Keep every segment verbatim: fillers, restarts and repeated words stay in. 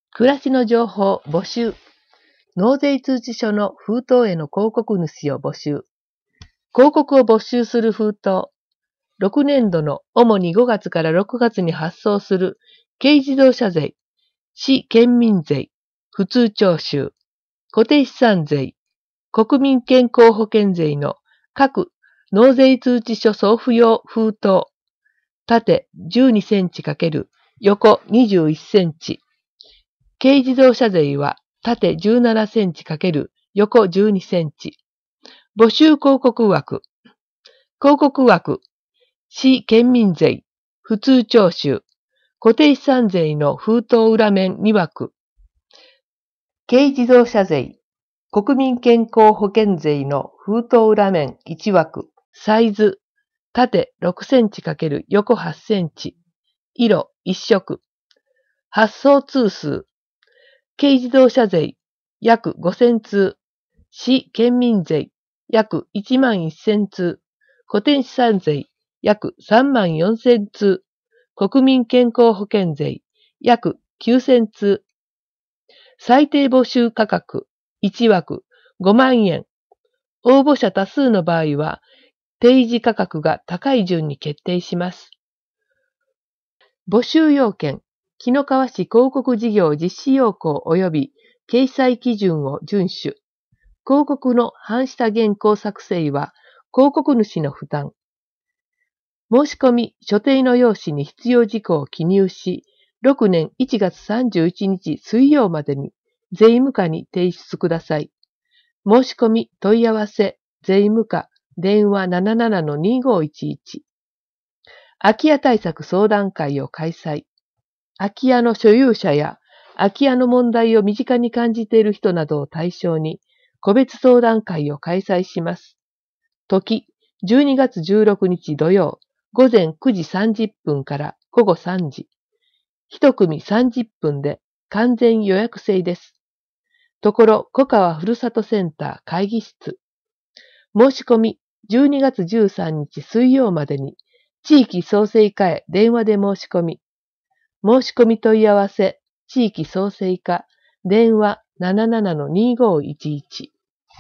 暮らしの情報募集。納税通知書の封筒への広告主を募集。広告を募集する封筒。ろくねんどの主にごがつからろくがつに発送する軽自動車税、市県民税、普通徴収、固定資産税、国民健康保険税の各納税通知書送付用封筒。縦じゅうにセンチ×横にじゅういちセンチ。軽自動車税は縦じゅうななセンチ×横じゅうにセンチ。募集広告枠。広告枠。市県民税、普通徴収、固定資産税の封筒裏面に枠。軽自動車税、国民健康保険税の封筒裏面いち枠。サイズ、縦ろくセンチ×横はちセンチ。色一色。発送通数。軽自動車税約ごせん通。市県民税約いちまんせん通。固定資産税約さんまんよんせん通。国民健康保険税約きゅうせん通。最低募集価格いち枠ごまん円。応募者多数の場合は提示価格が高い順に決定します。募集要件。紀の川市広告事業実施要項及び掲載基準を遵守。広告の版下原稿作成は広告主の負担。申し込み、所定の用紙に必要事項を記入し、ろくねんいちがつさんじゅういちにち水曜までに税務課に提出ください。申し込み、問い合わせ、税務課、電話 ななななのにごいちいち。空き家対策相談会を開催。空き家の所有者や空き家の問題を身近に感じている人などを対象に個別相談会を開催します。時、じゅうにがつじゅうろくにち土曜、午前くじさんじゅっぷんから午後さんじ。一組さんじゅっぷんで完全予約制です。ところ、小川ふるさとセンター会議室。申し込み、じゅうにがつじゅうさんにち水曜までに地域創生課へ電話で申し込み。申し込み問い合わせ、地域創生課、電話 ななななのにごいちいち。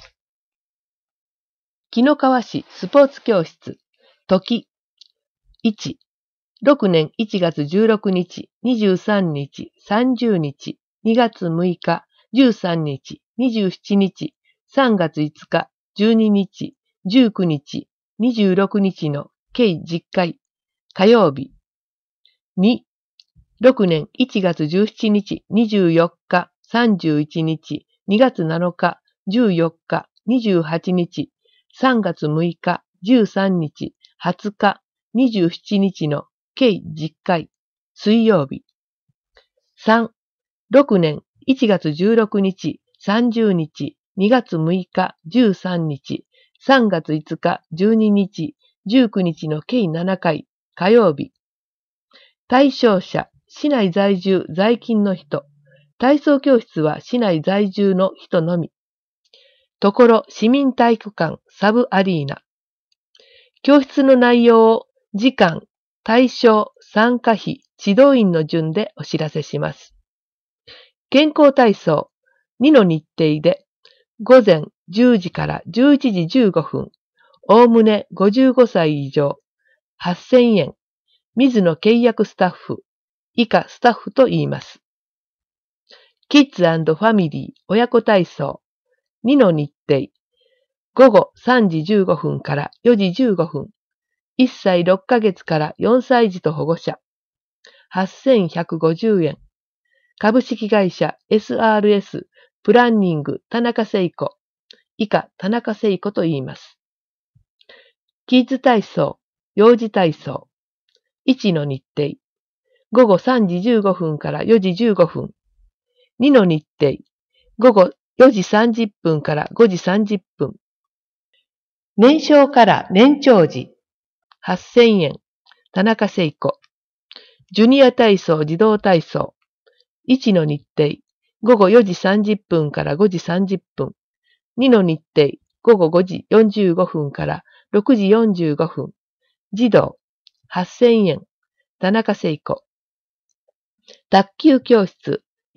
紀の川市スポーツ教室、時、いち、ろくねんいちがつじゅうろくにち、にじゅうさんにち、さんじゅうにち、にがつむいか、じゅうさんにち、にじゅうしちにち、さんがついつか、じゅうににち、じゅうくにち、にじゅうろくにちの計じゅっかい、火曜日。に、ろくねんいちがつじゅうしちにち、にじゅうよっか、さんじゅういちにち、にがつなのか、じゅうよっか、にじゅうはちにち、さんがつむいか、じゅうさんにち、はつか、にじゅうしちにちの計じゅっかい、水曜日。さん、ろくねんいちがつじゅうろくにち、さんじゅうにち、にがつむいか、じゅうさんにち、さんがついつか、じゅうににち、じゅうくにちの計ななかい、火曜日。対象者、市内在住、在勤の人。体操教室は市内在住の人のみ。ところ、市民体育館、サブアリーナ。教室の内容を時間、対象、参加費、指導員の順でお知らせします。健康体操、にの日程で、午前じゅうじからじゅういちじじゅうごふん、おおむねごじゅうごさい以上、はっせんえん、水野契約スタッフ、以下スタッフと言います。キッズ&ファミリー親子体操、にの日程、午後さんじじゅうごふんからよじじゅうごふん、いっさいろっかげつからよんさい児と保護者、はっせんひゃくごじゅうえん、株式会社 エスアールエス プランニング田中聖子、以下田中聖子と言います。キッズ体操、幼児体操、いちの日程、午後さんじじゅうごふんからよじじゅうごふん、にの日程、午後よじさんじゅっぷんからごじさんじゅっぷん。年少から年長児、はっせんえん、田中聖子。ジュニア体操、児童体操。いちの日程、午後よじさんじゅっぷんからごじさんじゅっぷん。にの日程、午後ごじよんじゅうごふんからろくじよんじゅうごふん。児童、はっせんえん、田中聖子。卓球教室、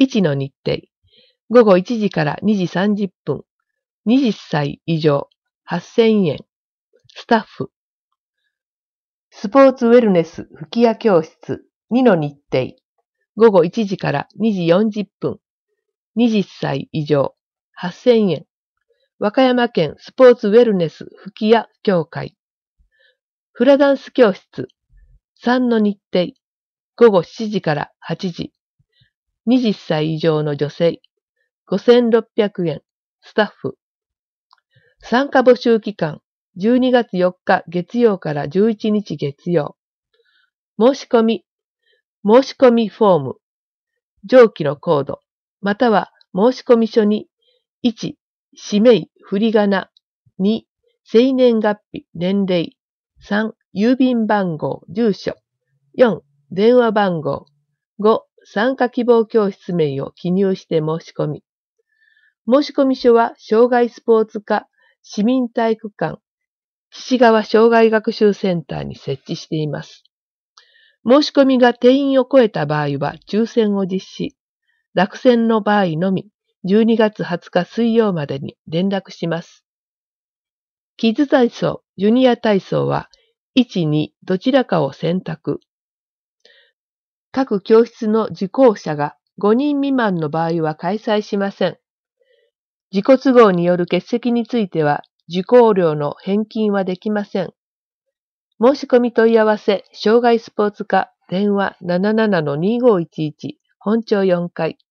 いちの日程。ごごいちじからにじさんじゅっぷん。はたち以上。はっせんえん。スタッフ。スポーツウェルネス吹き矢教室。にの日程。ごごいちじからにじよんじゅっぷん。はたち以上。はっせんえん。和歌山県スポーツウェルネス吹き矢協会。フラダンス教室。さんの日程。ごごしちじからはちじ。はたち以上の女性。ごせんろっぴゃくえん。スタッフ。参加募集期間。じゅうにがつよっか月曜からじゅういちにち月曜。申し込み。申し込みフォーム。上記のコード。または申し込み書にいち、氏名、振り仮名。に、生年月日、年齢。さん、郵便番号、住所。よん、電話番号。ご、参加希望教室名を記入して申し込み。申込書は障害スポーツ課市民体育館岸川障害学習センターに設置しています。申し込みが定員を超えた場合は抽選を実施。落選の場合のみじゅうにがつはつか水曜までに連絡します。キッズ体操、ジュニア体操はいち、にどちらかを選択。各教室の受講者がごにん未満の場合は開催しません。自己都合による欠席については、受講料の返金はできません。申し込み問い合わせ、障害スポーツ課、電話 ななななのにごいちいち、本町よんかい。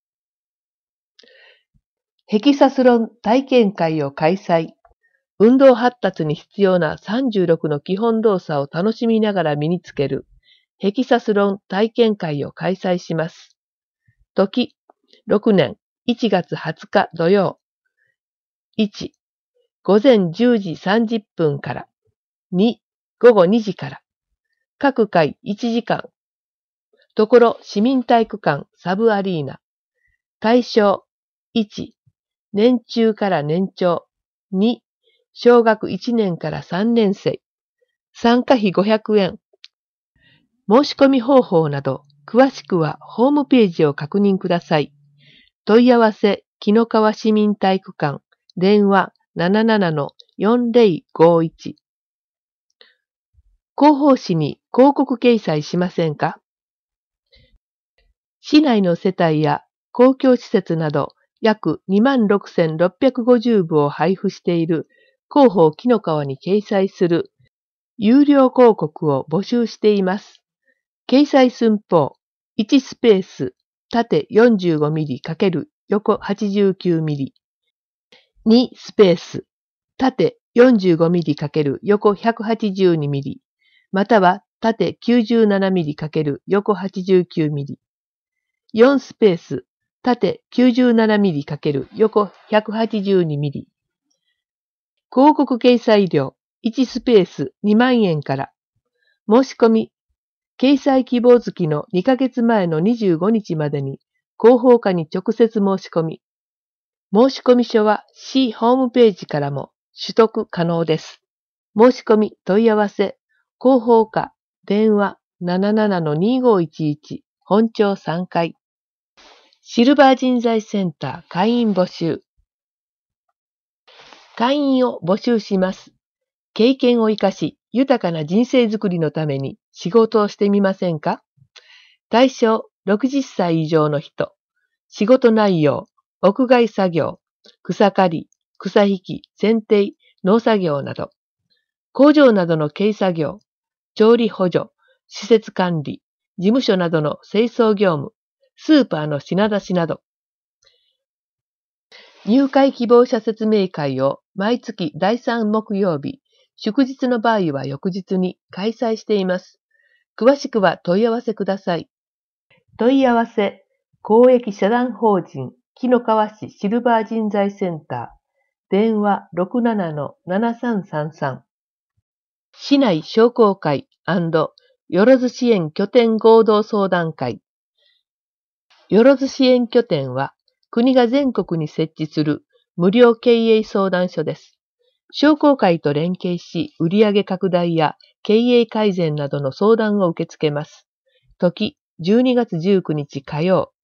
ヘキサスロン体験会を開催。運動発達に必要なさんじゅうろくの基本動作を楽しみながら身につける、ヘキサスロン体験会を開催します。時、ろくねんいちがつはつか土曜。いち、ごぜんじゅうじさんじゅっぷんから。に、ごごにじから。各回いちじかん。ところ市民体育館サブアリーナ。対象いち、年中から年長。に、小学いちねんからさんねん生。参加費ごひゃくえん。申し込み方法など、詳しくはホームページを確認ください。問い合わせ、紀の川市民体育館。電話 ななななのよんぜろごいち。広報誌に広告掲載しませんか？市内の世帯や公共施設など約 にまんろくせんろっぴゃくごじゅうぶを配布している広報紀の川に掲載する有料広告を募集しています。掲載寸法いちスペース縦 よんじゅうごミリ× 横 はちじゅうきゅうミリ。にスペース、縦 よんじゅうごミリ× 横 ひゃくはちじゅうにミリ、または縦 きゅうじゅうななミリ× 横 はちじゅうきゅうミリ。よんスペース、縦 きゅうじゅうななミリ× 横 ひゃくはちじゅうにミリ。広告掲載料いちスペースにまんえんから。申し込み、掲載希望月のにかげつまえのにじゅうごにちまでに広報課に直接申し込み。申込書は市ホームページからも取得可能です。申し込み問い合わせ、広報課、電話 ななななのにごいちいち、本町さんかい。シルバー人材センター会員募集。会員を募集します。経験を生かし、豊かな人生づくりのために仕事をしてみませんか？対象ろくじゅっさい以上の人。仕事内容。屋外作業、草刈り、草引き、剪定、農作業など、工場などの軽作業、調理補助、施設管理、事務所などの清掃業務、スーパーの品出しなど、入会希望者説明会を毎月だいさん木曜日、祝日の場合は翌日に開催しています。詳しくは問い合わせください。問い合わせ、公益社団法人紀の川市シルバー人材センター、電話 ろくななのななさんさんさん。市内商工会&よろず支援拠点合同相談会。よろず支援拠点は、国が全国に設置する無料経営相談所です。商工会と連携し、売上拡大や経営改善などの相談を受け付けます。時、じゅうにがつじゅうくにち火曜、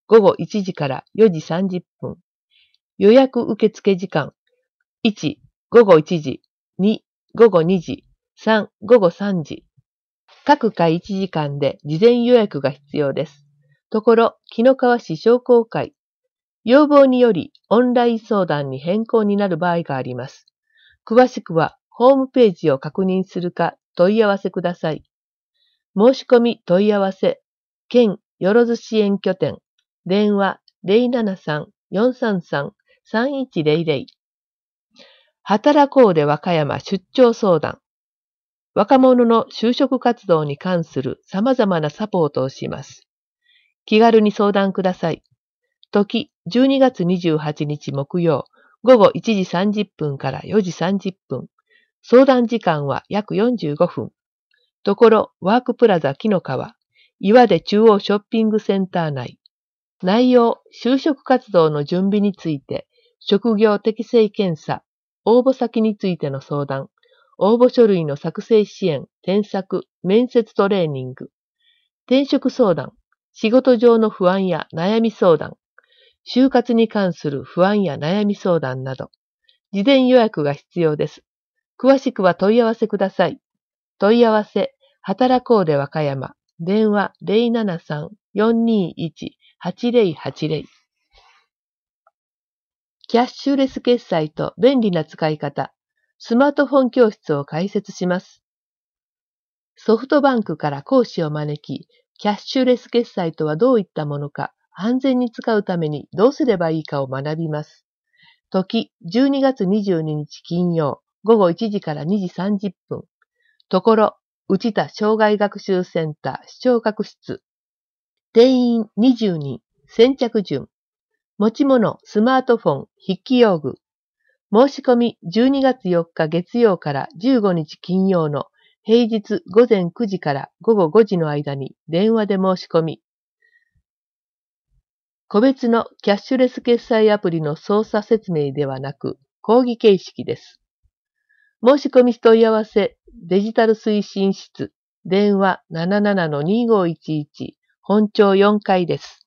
ごごいちじからよじさんじゅっぷん。予約受付時間いち、ごごいちじ、に、ごごにじ、さん、ごごさんじ。各回いちじかんで事前予約が必要です。ところ、紀の川市商工会。要望によりオンライン相談に変更になる場合があります。詳しくはホームページを確認するか問い合わせください。申し込み問い合わせ、県よろず支援拠点、電話 ゼロななさん よんさんさん さんいちゼロゼロ。働こうで和歌山出張相談。若者の就職活動に関する様々なサポートをします。気軽に相談ください。時、じゅうにがつにじゅうはちにち木曜、ごごいちじさんじゅっぷんからよじさんじゅっぷん。相談時間は約よんじゅうごふん。ところ、ワークプラザ紀の川、岩出中央ショッピングセンター内。内容、就職活動の準備について、職業適性検査、応募先についての相談、応募書類の作成支援、添削、面接トレーニング、転職相談、仕事上の不安や悩み相談、就活に関する不安や悩み相談など、事前予約が必要です。詳しくは問い合わせください。問い合わせ、働こうで和歌山、電話 ゼロななさん よんにいち はちゼロはちゼロ。キャッシュレス決済と便利な使い方、スマートフォン教室を開設します。ソフトバンクから講師を招き、キャッシュレス決済とはどういったものか、安全に使うためにどうすればいいかを学びます。時、じゅうにがつにじゅうににち金曜、ごごいちじからにじさんじゅっぷん。ところ、内田障害学習センター視聴覚室。定員にじゅうにん、先着順。持ち物、スマートフォン、筆記用具。申し込みじゅうにがつよっか月曜からじゅうごにち金曜の平日ごぜんくじからごごごじの間に電話で申し込み。個別のキャッシュレス決済アプリの操作説明ではなく講義形式です。申し込み問い合わせ、デジタル推進室、電話 ななななのにごいちいち、本庁よんかいです。